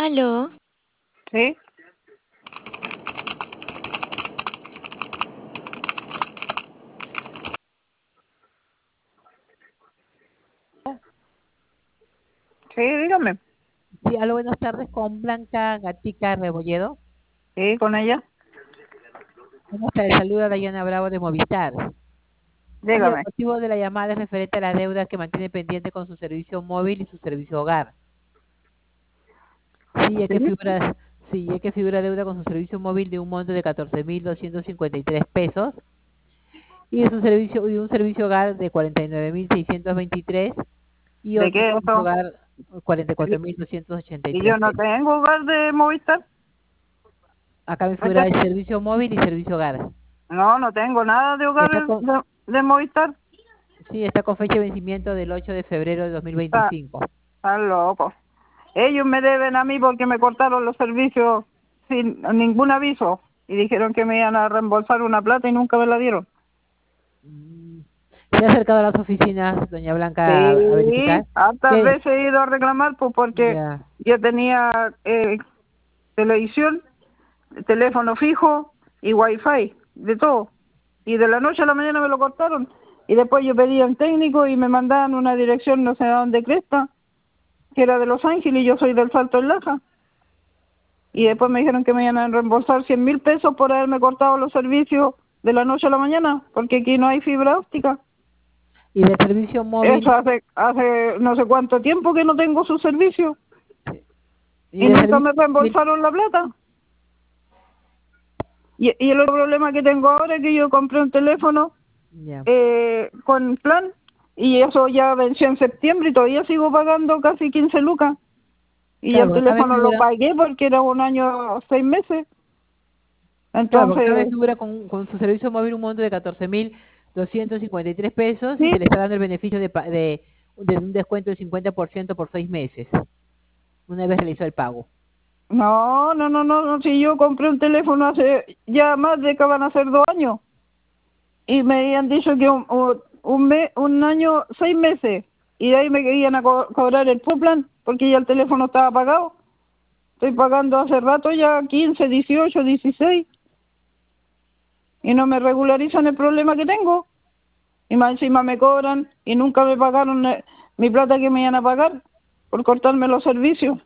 Aló, Sí, sí, dígame. Sí, aló, buenas tardes, con Blanca Gatica Rebolledo. Sí, con ella. ¿Cómo está? Le saluda Dayana Bravo de Movistar. Oye, el Dígame. motivo de la llamada es referente a la deuda que mantiene pendiente con su servicio móvil y su servicio hogar. Sí, ya Sí, que figura, sí, ya que figura deuda con su servicio móvil de un monto de 14.253 pesos y de un servicio hogar de 49.623 y ¿de otro qué servicio eso? hogar Y 44.283 y yo no pesos. tengo hogar de Movistar. Acá me ¿Me figura está- el servicio móvil y servicio hogar. No, no tengo nada de hogar Está con, de Movistar. Sí, está con fecha de vencimiento del 8 de febrero de Está, 2025. está loco. Ellos me deben a mí porque me cortaron los servicios sin ningún aviso y dijeron que me iban a reembolsar una plata y nunca me la dieron. Mm, ¿Se ha acercado a las oficinas, doña Blanca, a Sí, verificar? hartas ¿Qué? veces he ido a reclamar pues porque Ya. yo tenía televisión, teléfono fijo y wifi, de todo. Y de la noche a la mañana me lo cortaron. Y después yo pedí a un técnico y me mandaban una dirección no sé a dónde cresta, que era de Los Ángeles y yo soy del Salto en Laja. Y después me dijeron que me iban a reembolsar 100.000 pesos por haberme cortado los servicios de la noche a la mañana, porque aquí no hay fibra óptica. ¿Y del servicio Eso móvil? hace no sé cuánto tiempo que no tengo su servicio ¿Y y del nunca servicio me móvil? reembolsaron la plata. Y el otro problema que tengo ahora es que yo compré un teléfono Ya. con plan y eso ya venció en septiembre y todavía sigo pagando casi 15 lucas. Y Claro, el porque acá me teléfono lo figura, pagué porque era un año, 6 meses. claro, porque acá me Entonces, figura con su servicio móvil un monto de 14.253 pesos y sí, se le está dando el beneficio de un descuento del 50% por 6 meses, una vez realizó el pago. no, si yo compré un teléfono hace ya más de que van a ser 2 años y me habían dicho que un año, 6 meses y de ahí me querían a cobrar el full plan porque ya el teléfono estaba pagado. Estoy pagando hace rato ya 15, 18, 16 y no me regularizan el problema que tengo. Y más encima me cobran y nunca me pagaron mi plata que me iban a pagar por cortarme los servicios.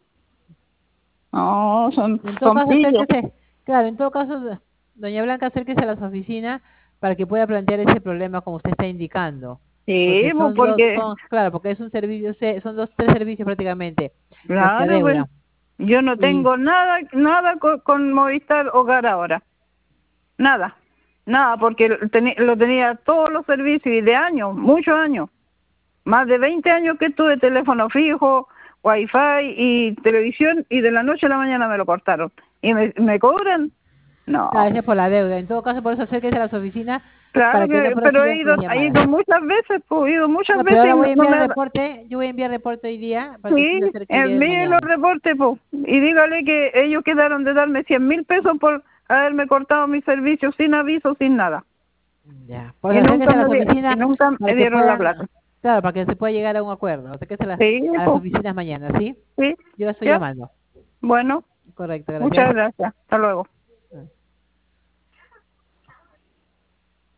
No, En todo son caso, pillos. acérquese, claro, en todo caso, doña Blanca, acérquese a las oficinas para que pueda plantear ese problema como usted está indicando. Sí, Porque pues porque, claro, porque es un servicio, son dos, tres servicios prácticamente los que claro, pues adeuda. yo no Y tengo nada con Movistar Hogar ahora. Nada, nada, porque lo tenía todos los servicios y de años, muchos años. Más de 20 años que tuve teléfono fijo, wifi y televisión y de la noche a la mañana me lo cortaron. ¿Y me cobran? No. gracias por la deuda. En todo caso, por eso acérquese a las oficinas Claro para que no que, pero prosigan con las he llamadas. ido muchas veces, pues he ido muchas No, pero veces y ahora voy a no enviar me... reporte, yo voy a enviar reporte hoy día para que usted se Sí, acerque el día de envíe los mañana. reportes, pues, y dígale que ellos quedaron de darme 100.000 pesos por haberme cortado mis servicios sin aviso, sin nada. Ya. Pues acérquese a las Y oficinas nunca para me que dieron la puedan, plata. claro, para que se pueda llegar a un acuerdo. Acérquese Sí, a las pues, oficinas mañana, ¿sí? sí, Yo la estoy ya. llamando. Bueno, Correcto, muchas gracias. gracias. Hasta luego.